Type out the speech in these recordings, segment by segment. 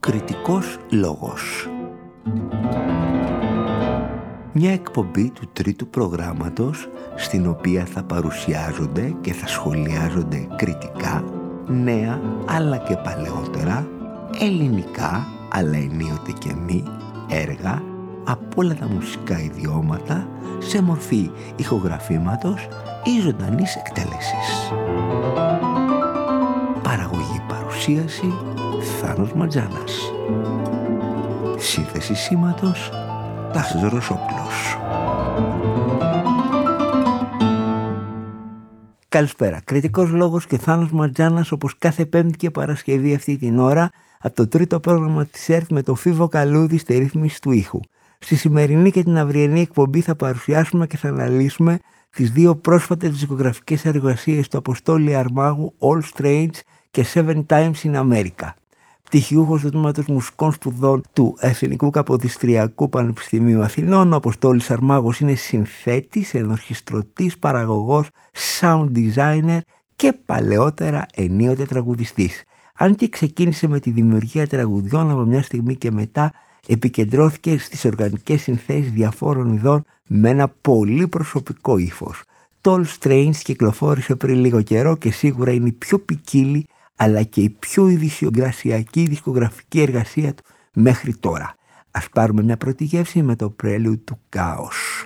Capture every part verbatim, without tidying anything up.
Κριτικός λόγος. Μια εκπομπή του τρίτου προγράμματος στην οποία θα παρουσιάζονται και θα σχολιάζονται κριτικά νέα αλλά και παλαιότερα, ελληνικά αλλά ενίοτε και μη έργα από όλα τα μουσικά ιδιώματα σε μορφή ηχογραφήματος ή ζωντανής εκτέλεσης. Παραγωγή παρουσίαση Θάνος Ματζάνας. Σύνθεση σήματος Τάσος Ρωσόπουλος. Καλησπέρα. Κριτικός λόγος και Θάνος Ματζάνας, όπως κάθε Πέμπτη και Παρασκευή αυτή την ώρα, από το τρίτο πρόγραμμα της ΕΡΤ με το Φίβο Καλούδη στη ρύθμιση του ήχου. Στη σημερινή και την αυριανή εκπομπή θα παρουσιάσουμε και θα αναλύσουμε τις δύο πρόσφατες δισκογραφικές εργασίες του Αποστόλη Αρμάγου, All Strange και Seven Times in America. Πτυχιούχος του Τμήματος Μουσικών Σπουδών του Εθνικού Καποδιστριακού Πανεπιστημίου Αθηνών, ο Αποστόλης Αρμάγος είναι συνθέτης, ενορχιστρωτής, παραγωγός, sound designer και παλαιότερα ενίοτε τραγουδιστής. Αν και ξεκίνησε με τη δημιουργία τραγουδιών, από μια στιγμή και μετά επικεντρώθηκε στις οργανικές συνθέσεις διαφόρων ειδών με ένα πολύ προσωπικό ύφος. Το All Strange κυκλοφόρησε πριν λίγο καιρό και σίγουρα είναι η πιο ποικίλη αλλά και η πιο ιδιοσυγκρασιακή δισκογραφική εργασία του μέχρι τώρα. Ας πάρουμε μια πρώτη γεύση με το Prelude to Chaos.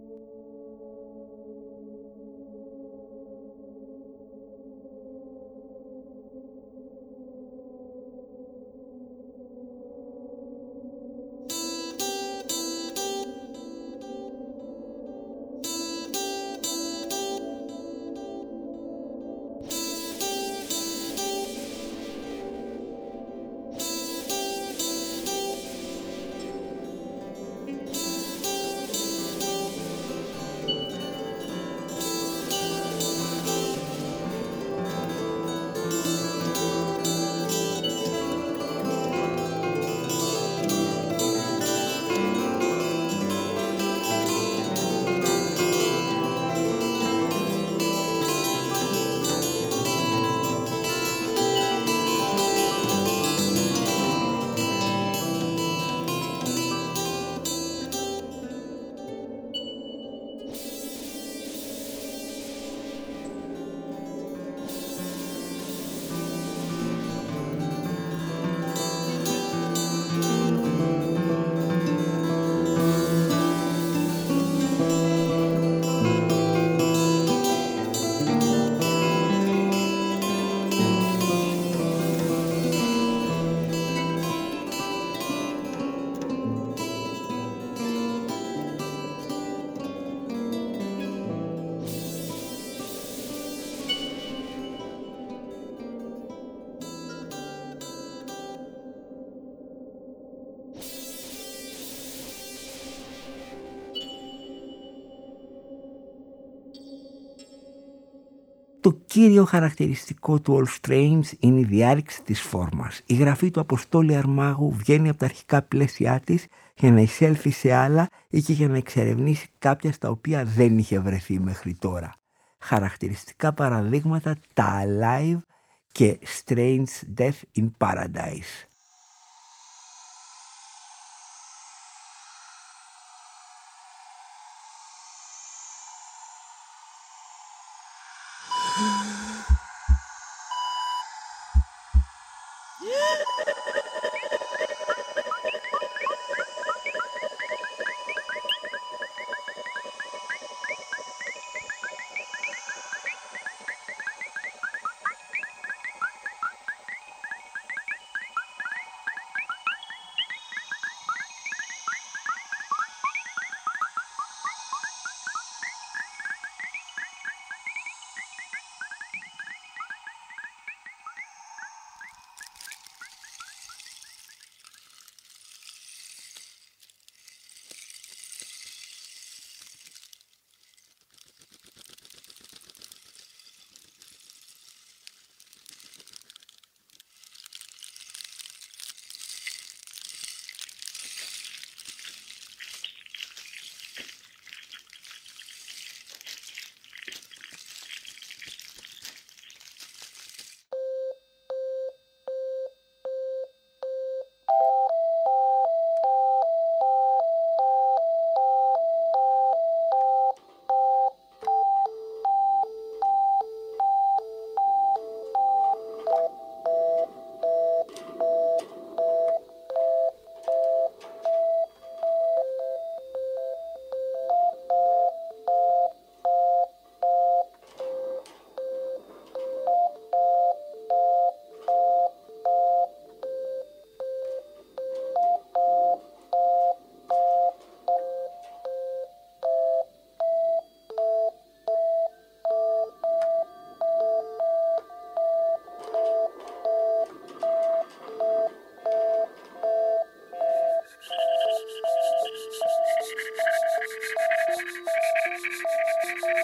Το κύριο χαρακτηριστικό του All Strange είναι η διάρρηξη της φόρμας. Η γραφή του Αποστόλη Αρμάγου βγαίνει από τα αρχικά πλαίσια της για να εισέλθει σε άλλα ή και για να εξερευνήσει κάποια στα οποία δεν είχε βρεθεί μέχρι τώρα. Χαρακτηριστικά παραδείγματα τα Alive και Strange Death in Paradise.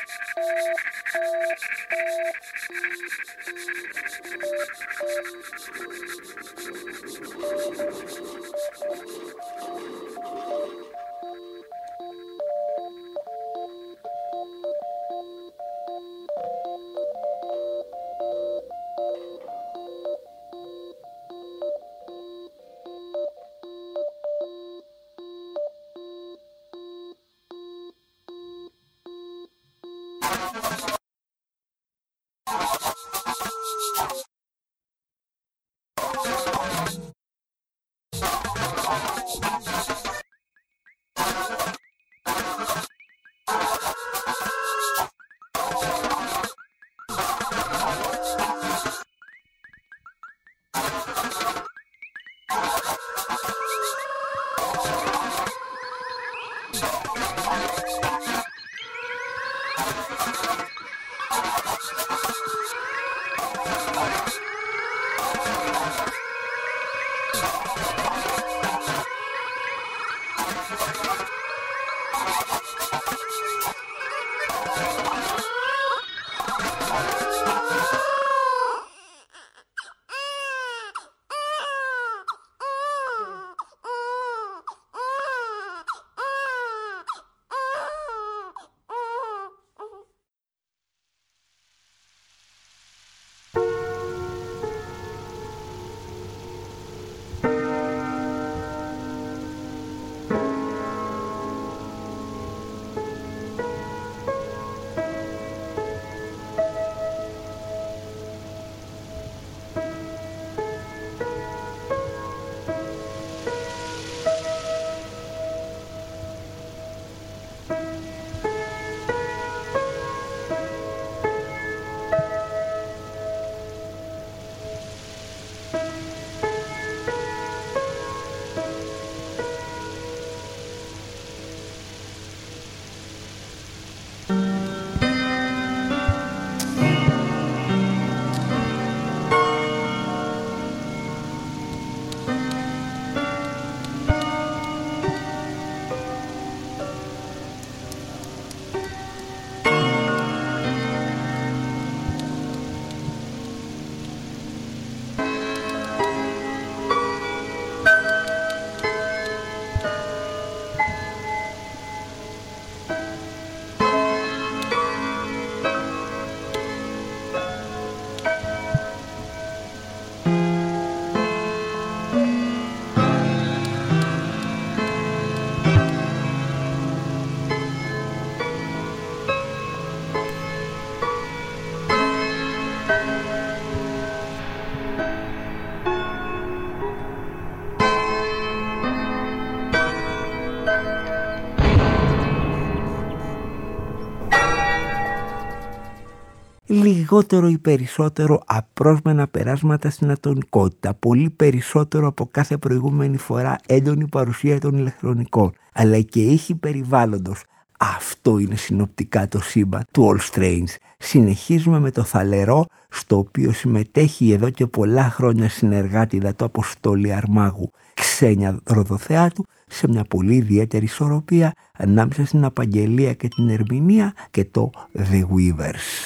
λιγότερο ή περισσότερο απρόσμενα περάσματα στην ατομικότητα, πολύ περισσότερο από κάθε προηγούμενη φορά έντονη παρουσία των ηλεκτρονικών, αλλά και ήχοι περιβάλλοντος. Αυτό είναι συνοπτικά το σύμπαν του All Strange. Συνεχίζουμε με το θαλερό, στο οποίο συμμετέχει εδώ και πολλά χρόνια συνεργάτηδα του Αποστόλη Αρμάγου, Ξένια Ροδοθεάτου, σε μια πολύ ιδιαίτερη ισορροπία ανάμεσα στην Απαγγελία και την Ερμηνεία και το The Weavers.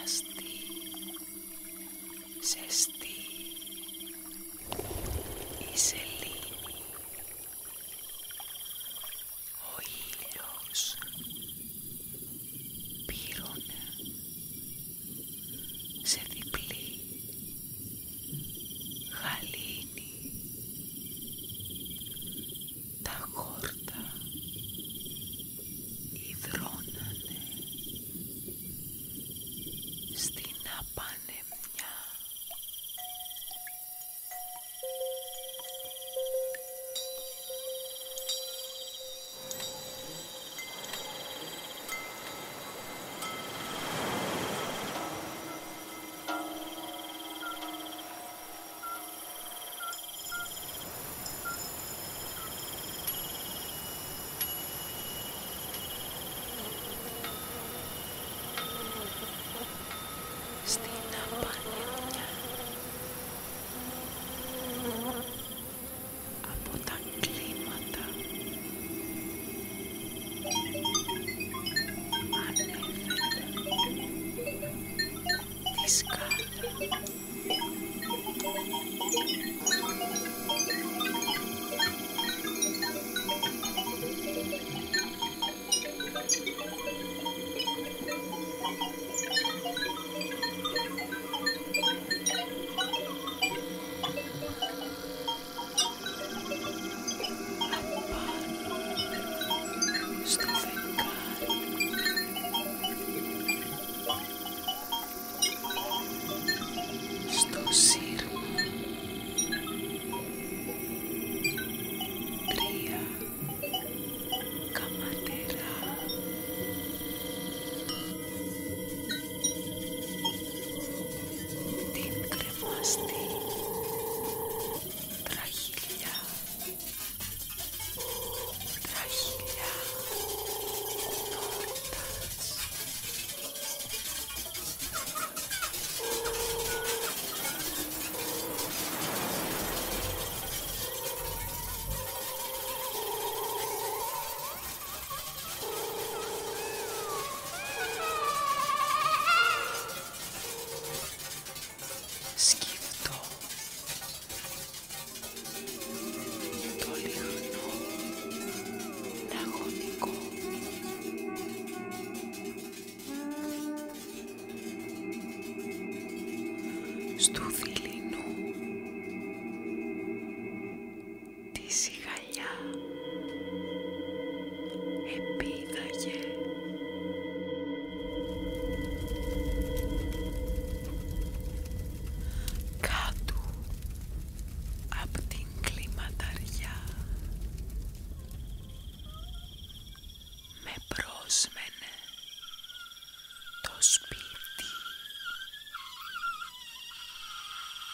κρεμαστή, ζεστή η σελήνη, ο ήλιος πήρωνε σε διπλή γαλήνη, τα χόρτα υδρώνανε στην απανεμιά. Στην απανεμιά από τα κλίματα ανέβαινε τη σκάλα. Στο φεγγάρι στο σύρμα τρία καματερά, την κρεμαστή τραχηλιά, τραχηλιά νότας. Σκυφτό το λιχνό ναγωνικό, στου δειλινού τη σιγαλιά επίδαγε. Κάτω απ' την κλιματαριά με πρόσμενε το σπίτι.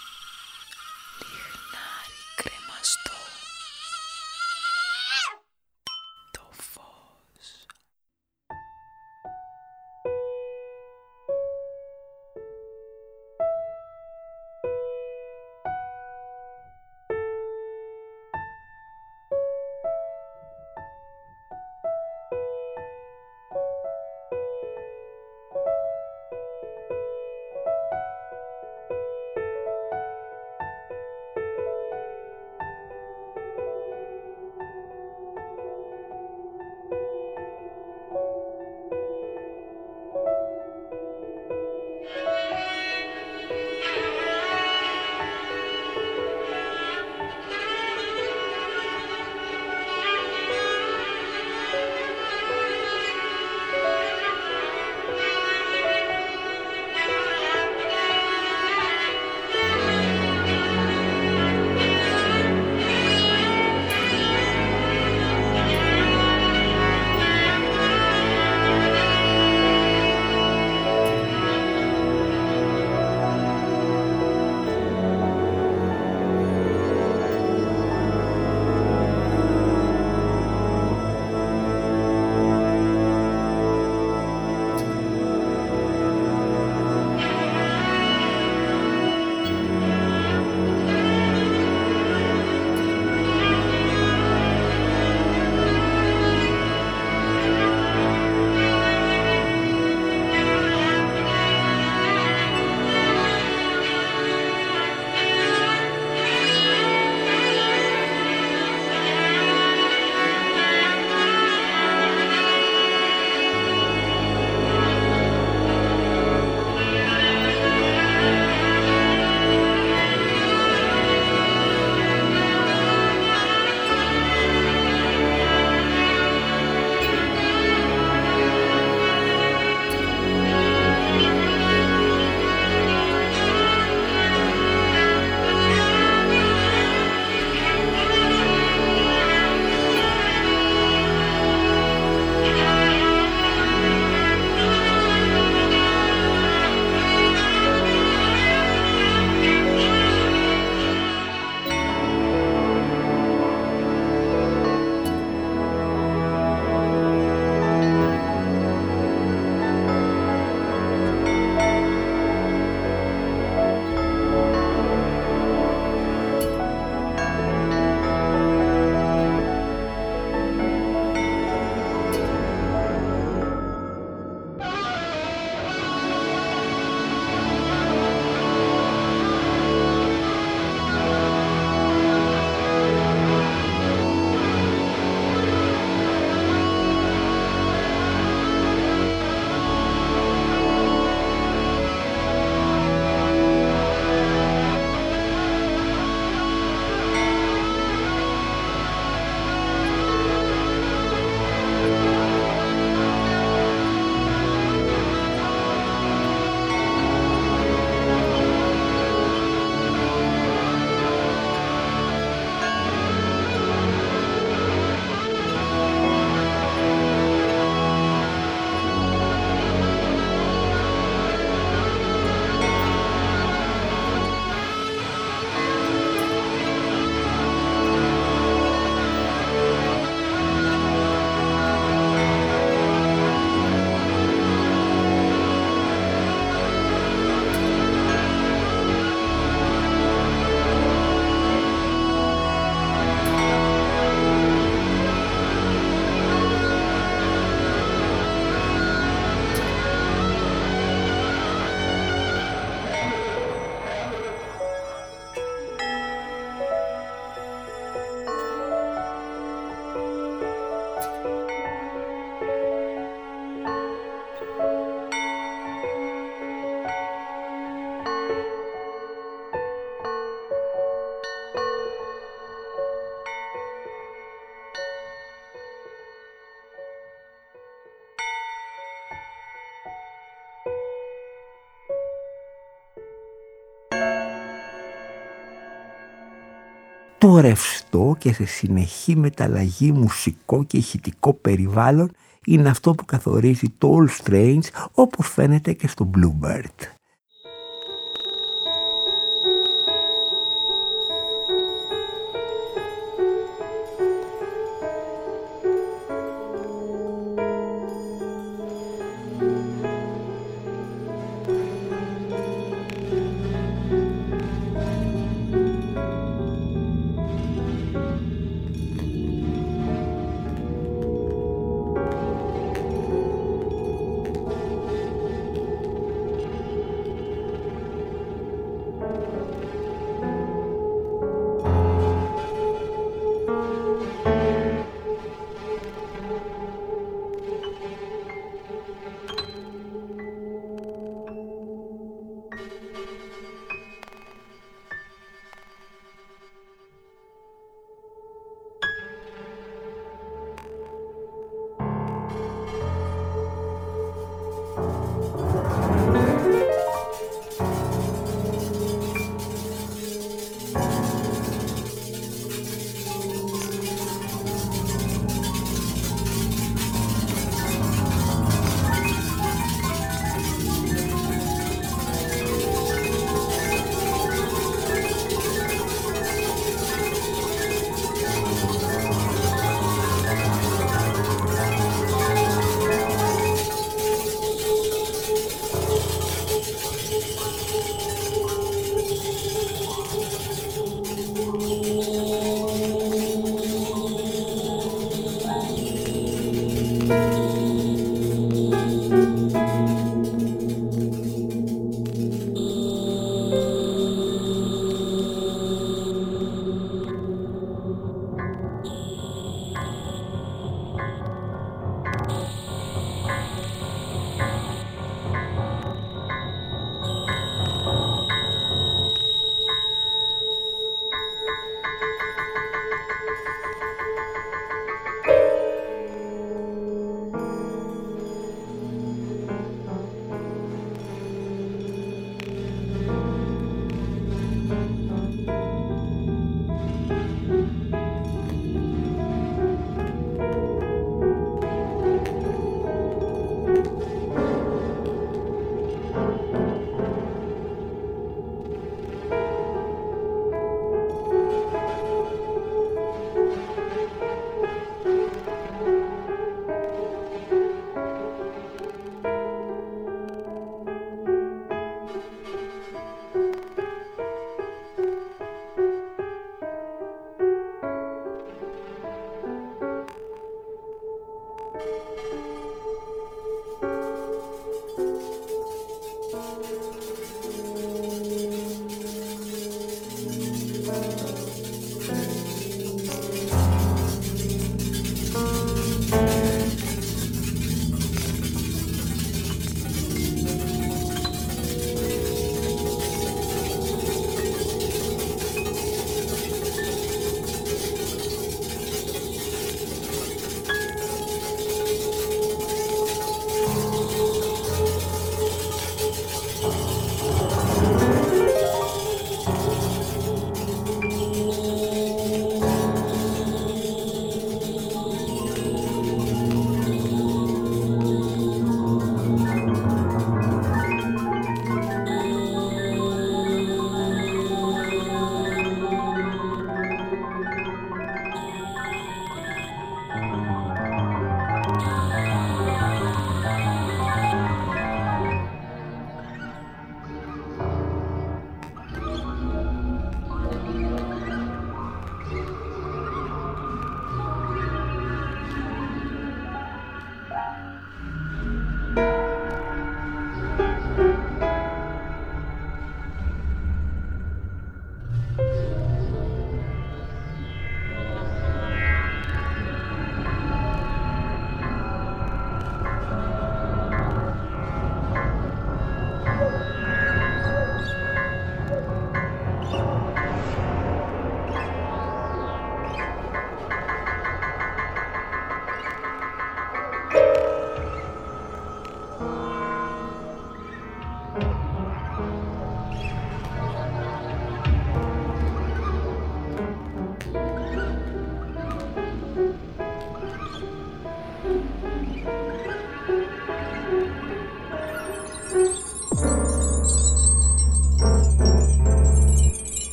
το ρευστό και σε συνεχή μεταλλαγή μουσικό και ηχητικό περιβάλλον είναι αυτό που καθορίζει το All Strange, όπως φαίνεται και στο Bluebird.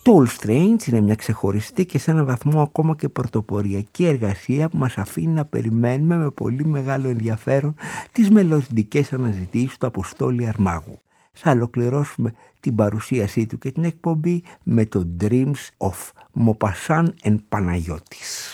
Το All Strange είναι μια ξεχωριστή και σε έναν βαθμό ακόμα και πρωτοποριακή εργασία που μας αφήνει να περιμένουμε με πολύ μεγάλο ενδιαφέρον τις μελλοντικές αναζητήσεις του Αποστόλη Αρμάγου. Θα ολοκληρώσουμε την παρουσίασή του και την εκπομπή με το Dreams of Maupassant and Παναγιώτης.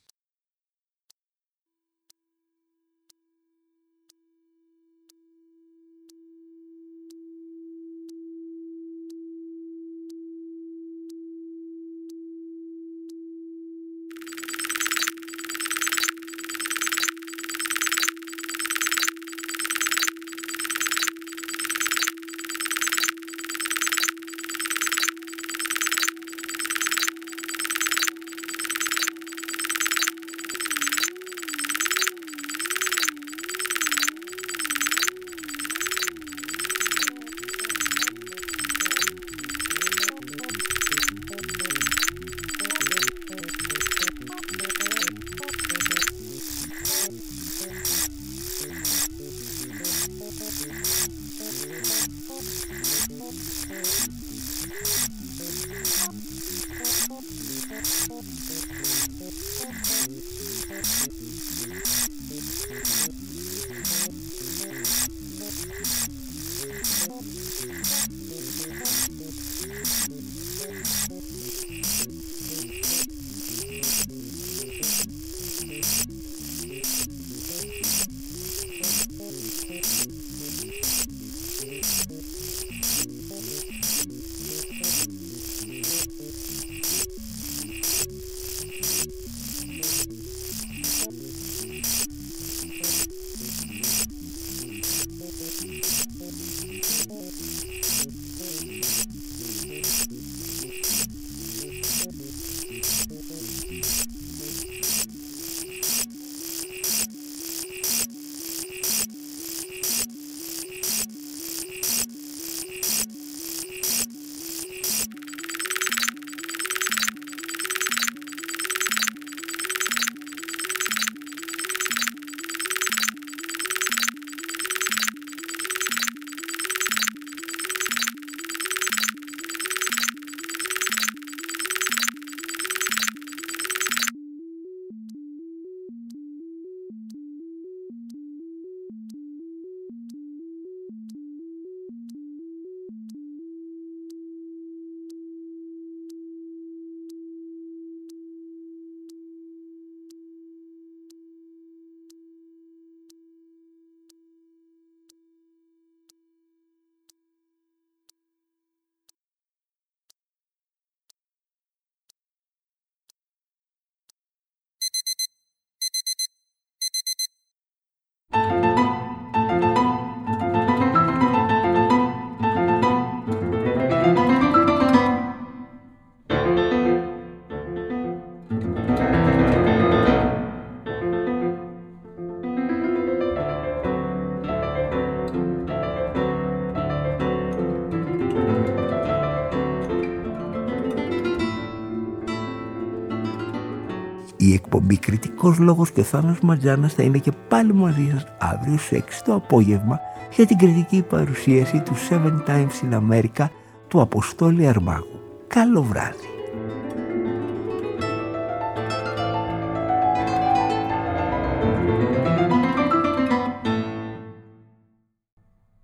Η εκπομπή Κριτικός Λόγος και ο Θάνος Ματζάνας θα είναι και πάλι μαζί σας αύριο στις έξι το απόγευμα για την κριτική παρουσίαση του Seven Times in America του Αποστόλη Αρμάγου. Καλό βράδυ.